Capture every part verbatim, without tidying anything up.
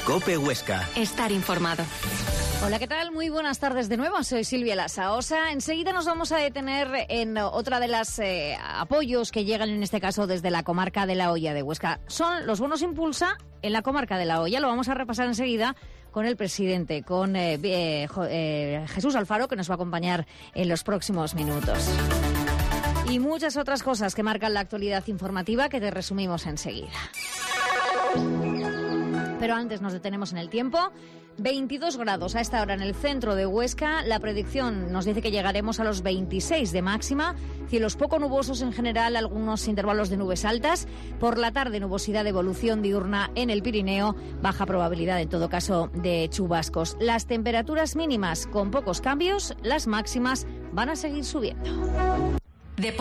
COPE Huesca. Estar informado. Hola, ¿qué tal? Muy buenas tardes de nuevo. Soy Silvia Lasaosa. Enseguida nos vamos a detener en otra de las eh, apoyos que llegan, en este caso, desde la comarca de La Hoya de Huesca. Son los bonos Impulsa en la comarca de La Hoya. Lo vamos a repasar enseguida con el presidente, con eh, eh, eh, Jesús Alfaro, que nos va a acompañar en los próximos minutos. Y muchas otras cosas que marcan la actualidad informativa que te resumimos enseguida. Pero antes nos detenemos en el tiempo. veintidós grados a esta hora en el centro de Huesca. La predicción nos dice que llegaremos a los veintiséis de máxima. Cielos poco nubosos en general, algunos intervalos de nubes altas. Por la tarde, nubosidad de evolución diurna en el Pirineo. Baja probabilidad, en todo caso, de chubascos. Las temperaturas mínimas con pocos cambios. Las máximas van a seguir subiendo. Depo-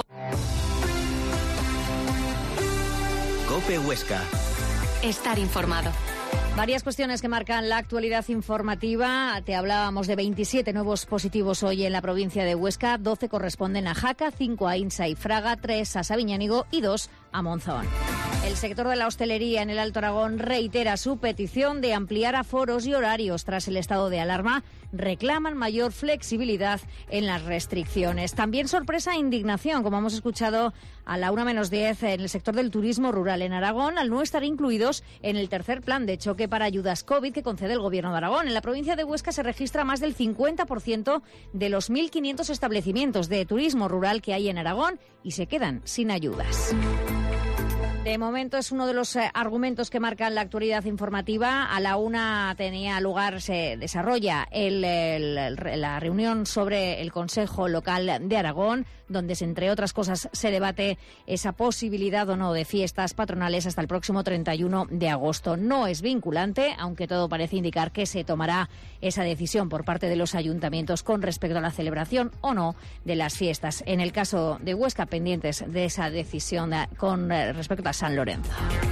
COPE Huesca. Estar informado. Varias cuestiones que marcan la actualidad informativa. Te hablábamos de veintisiete nuevos positivos hoy en la provincia de Huesca. doce corresponden a Jaca, cinco a Insa y Fraga, tres a Sabiñánigo y dos a Monzón. El sector de la hostelería en el Alto Aragón reitera su petición de ampliar aforos y horarios. Tras el estado de alarma, reclaman mayor flexibilidad en las restricciones. También sorpresa e indignación, como hemos escuchado a la una menos diez, en el sector del turismo rural en Aragón, al no estar incluidos en el tercer plan de choque para ayudas COVID que concede el Gobierno de Aragón. En la provincia de Huesca se registra más del cincuenta por ciento de los mil quinientos establecimientos de turismo rural que hay en Aragón y se quedan sin ayudas. De momento es uno de los eh, argumentos que marcan la actualidad informativa. A la una tenía lugar, se desarrolla el, el, el, la reunión sobre el Consejo Local de Aragón, donde, entre otras cosas, se debate esa posibilidad o no de fiestas patronales hasta el próximo treinta y uno de agosto. No es vinculante, aunque todo parece indicar que se tomará esa decisión por parte de los ayuntamientos con respecto a la celebración o no de las fiestas. En el caso de Huesca, pendientes de esa decisión de, con eh, respecto a San Lorenzo.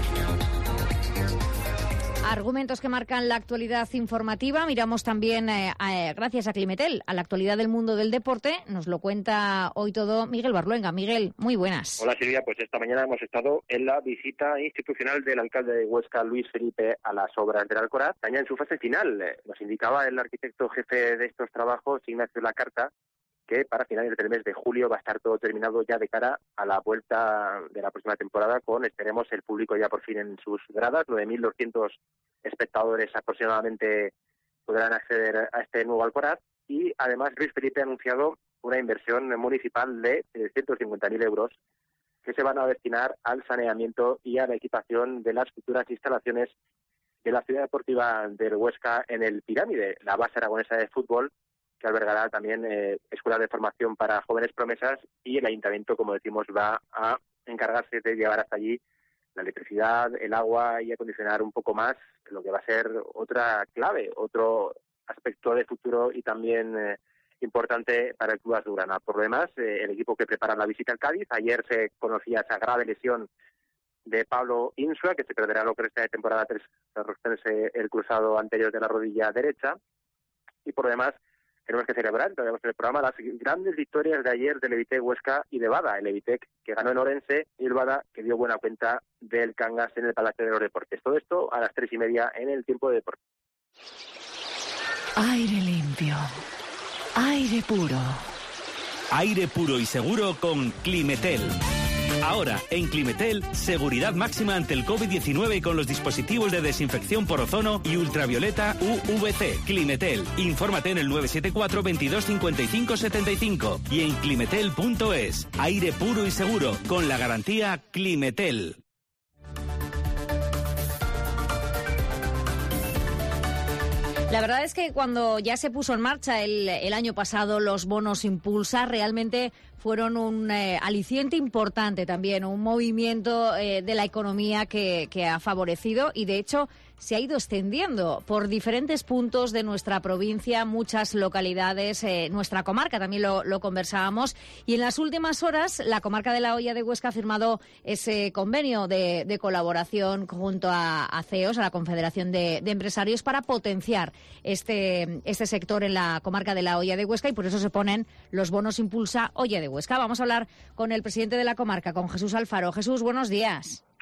Argumentos que marcan la actualidad informativa. Miramos también, eh, eh, gracias a Climetel, a la actualidad del mundo del deporte. Nos lo cuenta hoy todo Miguel Barluenga. Miguel, muy buenas. Hola Silvia, pues esta mañana hemos estado en la visita institucional del alcalde de Huesca, Luis Felipe, a las obras del Alcoraz. Caña en su fase final. Nos indicaba el arquitecto jefe de estos trabajos, Ignacio Lacarta, que para finales del mes de julio va a estar todo terminado ya de cara a la vuelta de la próxima temporada, con, esperemos, el público ya por fin en sus gradas. nueve mil doscientos espectadores aproximadamente podrán acceder a este nuevo Alcoraz, y además Luis Felipe ha anunciado una inversión municipal de trescientos cincuenta mil euros que se van a destinar al saneamiento y a la equipación de las futuras instalaciones de la ciudad deportiva del Huesca en el Pirámide, la base aragonesa de fútbol, que albergará también eh, escuelas de formación para jóvenes promesas, y el ayuntamiento, como decimos, va a encargarse de llevar hasta allí la electricidad, el agua y acondicionar un poco más, lo que va a ser otra clave, otro aspecto de futuro y también eh, importante para el Club Azulgrana. Por lo demás, eh, el equipo que prepara la visita al Cádiz, ayer se conocía esa grave lesión de Pablo Insua, que se perderá lo que resta de temporada tras romperse el cruzado anterior de la rodilla derecha, y por lo demás tenemos que celebrar, tenemos en el programa, las grandes victorias de ayer del Levitec Huesca y de Bada, el Levitec que ganó en Orense y el Bada que dio buena cuenta del Cangas en el Palacio de los Deportes. Todo esto a las tres y media en el tiempo de deporte. Aire limpio. Aire puro. Aire puro y seguro con Climetel. Ahora, en Climetel, seguridad máxima ante el COVID diecinueve con los dispositivos de desinfección por ozono y ultravioleta U V C. Climetel. Infórmate en el nueve siete cuatro, veintidós, cincuenta y cinco, setenta y cinco y en climetel punto es. Aire puro y seguro con la garantía Climetel. La verdad es que cuando ya se puso en marcha el, el año pasado los bonos Impulsa, realmente fueron un eh, aliciente importante también, un movimiento eh, de la economía que, que ha favorecido, y de hecho se ha ido extendiendo por diferentes puntos de nuestra provincia, muchas localidades, eh, nuestra comarca también lo, lo conversábamos, y en las últimas horas la comarca de La Hoya de Huesca ha firmado ese convenio de, de colaboración junto a, a C E O S, a la Confederación de, de Empresarios, para potenciar este, este sector en la comarca de La Hoya de Huesca, y por eso se ponen los bonos Impulsa Hoya de Huesca. Vamos a hablar con el presidente de la comarca, con Jesús Alfaro. Jesús, buenos días.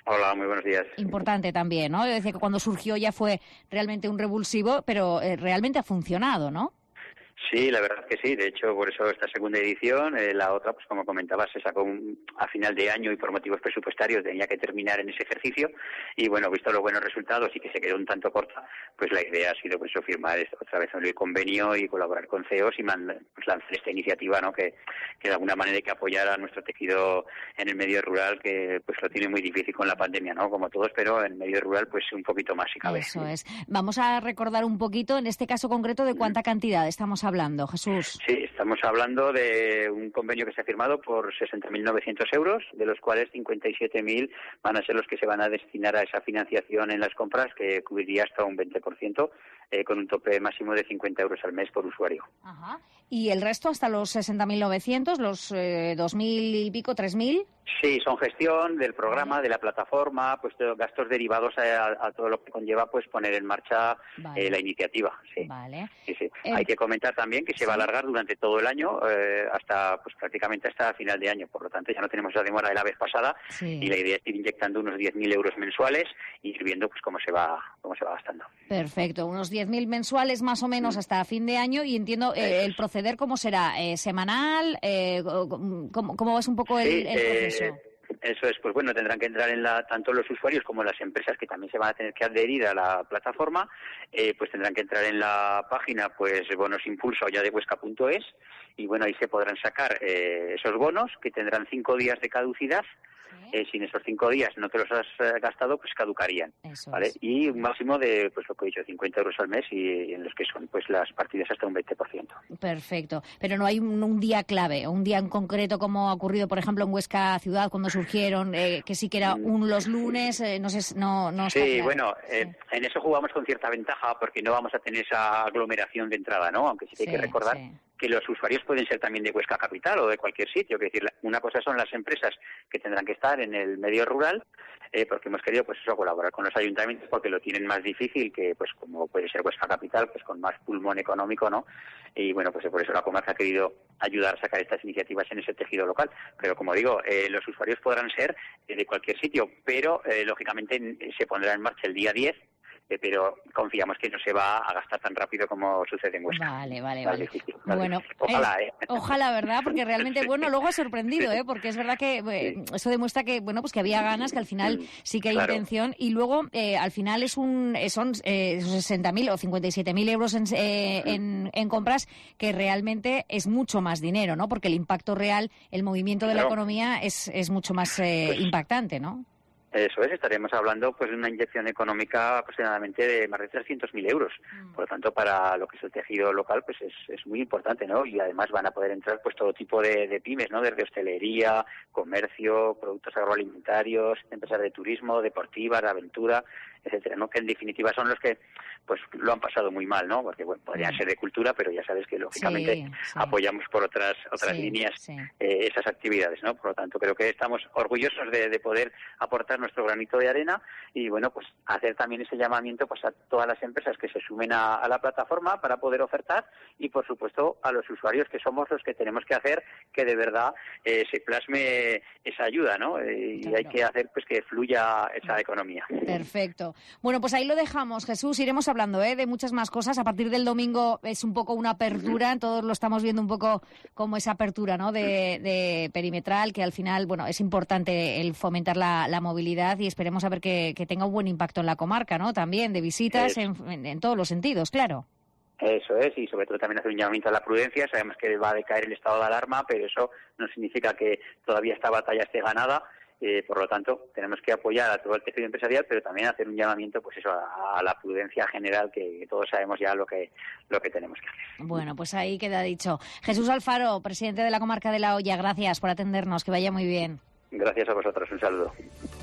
Hola, muy buenos días. Importante también, ¿no? Yo decía que cuando surgió ya fue realmente un revulsivo, pero eh, realmente ha funcionado, ¿no? Sí, la verdad que sí. De hecho, por eso esta segunda edición, eh, la otra, pues como comentabas, se sacó un, a final de año y por motivos presupuestarios tenía que terminar en ese ejercicio. Y bueno, visto los buenos resultados y que se quedó un tanto corta, pues la idea ha sido pues firmar otra vez el convenio y colaborar con C E Os y man, pues, lanzar esta iniciativa, ¿no? Que, que de alguna manera hay que apoyar a nuestro tejido en el medio rural, que pues lo tiene muy difícil con la pandemia, ¿no? Como todos, pero en el medio rural pues un poquito más si cabe. Eso es. Vamos a recordar un poquito, en este caso concreto, de cuánta cantidad estamos hablando, Jesús. Sí, estamos hablando de un convenio que se ha firmado por sesenta mil novecientos euros, de los cuales cincuenta y siete mil van a ser los que se van a destinar a esa financiación en las compras, que cubriría hasta un veinte por ciento, eh, con un tope máximo de cincuenta euros al mes por usuario. Ajá. ¿Y el resto hasta los sesenta mil novecientos, los eh, dos mil y pico, tres mil? Sí, son gestión del programa, de la plataforma, pues gastos derivados a, a todo lo que conlleva pues poner en marcha vale. eh, la iniciativa. Sí. Vale. Sí, sí. Eh, Hay que comentar también que se va a alargar durante todo el año, eh, hasta pues prácticamente hasta final de año. Por lo tanto, ya no tenemos esa demora de la vez pasada sí. y la idea es ir inyectando unos diez mil euros mensuales y ir viendo pues cómo se va cómo se va gastando. Perfecto, unos diez mil mensuales más o menos mm. hasta fin de año y entiendo eh, el proceder cómo será, eh, semanal, eh, cómo, cómo es un poco el, sí, el proceso. Eh, Eso es, pues bueno, tendrán que entrar en la, tanto los usuarios como las empresas que también se van a tener que adherir a la plataforma, eh, pues tendrán que entrar en la página, pues bonos impulso ya de huesca punto es, y bueno, ahí se podrán sacar eh, esos bonos que tendrán cinco días de caducidad. Eh, si en esos cinco días no te los has eh, gastado, pues caducarían, Eso ¿vale? Es. Y un máximo de, pues lo que he dicho, cincuenta euros al mes y en los que son pues las partidas hasta un veinte por ciento. Perfecto. Pero no hay un, un día clave, un día en concreto como ha ocurrido, por ejemplo, en Huesca Ciudad cuando surgieron, eh, que sí que era un los lunes, eh, no sé, no, no está Sí, claro. bueno, eh, sí. en eso jugamos con cierta ventaja porque no vamos a tener esa aglomeración de entrada, ¿no? Aunque sí que sí, hay que recordar sí. que los usuarios pueden ser también de Huesca Capital o de cualquier sitio. Es decir, una cosa son las empresas que tendrán que estar en el medio rural, eh, porque hemos querido pues eso, colaborar con los ayuntamientos porque lo tienen más difícil que pues como puede ser Huesca Capital, pues con más pulmón económico, ¿no? Y bueno, pues por eso la comarca ha querido ayudar a sacar estas iniciativas en ese tejido local. Pero como digo, eh, los usuarios podrán ser eh, de cualquier sitio, pero eh, lógicamente se pondrá en marcha el día diez, pero confiamos que no se va a gastar tan rápido como sucede en Huesca. Vale, vale, vale. Difícil, vale. Bueno, ojalá, eh, ¿eh? Ojalá, ¿verdad? Porque realmente, bueno, luego ha sorprendido, ¿eh? Porque es verdad que eh, eso demuestra que, bueno, pues que había ganas, que al final sí que hay claro. intención y luego eh, al final es un son eh, sesenta mil o cincuenta y siete mil euros en, eh, en, en compras que realmente es mucho más dinero, ¿no? Porque el impacto real, el movimiento de claro. la economía es, es mucho más eh, pues, impactante, ¿no? Eso es, estaremos hablando pues de una inyección económica aproximadamente de más de trescientos mil euros. Mm. Por lo tanto, para lo que es el tejido local, pues es, es muy importante, ¿no? Y además van a poder entrar pues todo tipo de, de pymes, ¿no? Desde hostelería, comercio, productos agroalimentarios, empresas de turismo, deportivas, de aventura, etcétera, ¿no? Que en definitiva son los que pues lo han pasado muy mal, ¿no? Porque bueno, podrían ser de cultura, pero ya sabes que lógicamente sí, sí. apoyamos por otras otras sí, líneas sí. Eh, esas actividades, ¿no? Por lo tanto, creo que estamos orgullosos de, de poder aportar nuestro granito de arena y bueno, pues hacer también ese llamamiento pues a todas las empresas que se sumen a, a la plataforma para poder ofertar y por supuesto a los usuarios que somos los que tenemos que hacer que de verdad eh, se plasme esa ayuda, ¿no? Eh, y claro. hay que hacer pues que fluya esa economía. Perfecto. Bueno, pues ahí lo dejamos, Jesús. Iremos hablando ¿eh? de muchas más cosas. A partir del domingo es un poco una apertura, todos lo estamos viendo un poco como esa apertura, ¿no? De, de perimetral, que al final, bueno, es importante el fomentar la, la movilidad y esperemos a ver que, que tenga un buen impacto en la comarca, ¿no? También de visitas en, en, en todos los sentidos, claro. Eso es, y sobre todo también hacer un llamamiento a la prudencia. Sabemos que va a decaer el estado de alarma, pero eso no significa que todavía esta batalla esté ganada. Eh, por lo tanto, tenemos que apoyar a todo el tejido empresarial, pero también hacer un llamamiento, pues eso, a, a la prudencia general, que, que todos sabemos ya lo que lo que tenemos que hacer. Bueno, pues ahí queda dicho. Jesús Alfaro, presidente de la comarca de La Hoya, gracias por atendernos, que vaya muy bien. Gracias a vosotros, un saludo.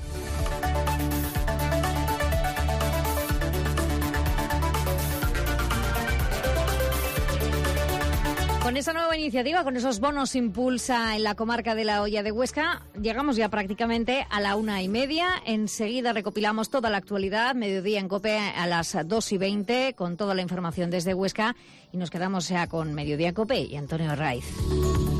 Con esa nueva iniciativa, con esos bonos Impulsa en la comarca de La Hoya de Huesca, llegamos ya prácticamente a la una y media. Enseguida recopilamos toda la actualidad, mediodía en COPE a las dos y veinte, con toda la información desde Huesca. Y nos quedamos ya con Mediodía en COPE y Antonio Raiz.